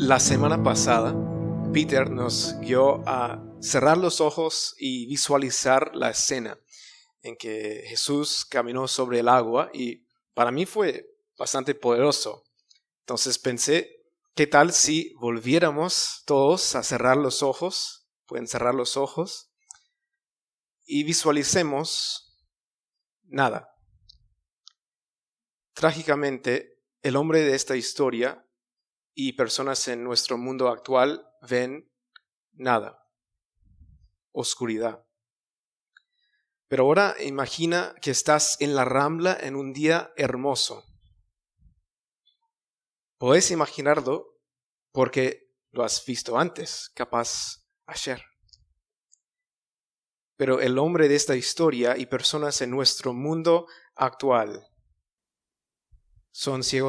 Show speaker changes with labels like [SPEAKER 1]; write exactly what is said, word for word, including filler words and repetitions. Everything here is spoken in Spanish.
[SPEAKER 1] La semana pasada, Peter nos guió a cerrar los ojos y visualizar la escena en que Jesús caminó sobre el agua, y para mí fue bastante poderoso. Entonces pensé, ¿qué tal si volviéramos todos a cerrar los ojos? Pueden cerrar los ojos y visualicemos nada. Trágicamente, el hombre de esta historia y personas en nuestro mundo actual ven nada, oscuridad. Pero ahora imagina que estás en la Rambla en un día hermoso. Podés imaginarlo porque lo has visto antes, capaz ayer. Pero el hombre de esta historia y personas en nuestro mundo actual son ciegos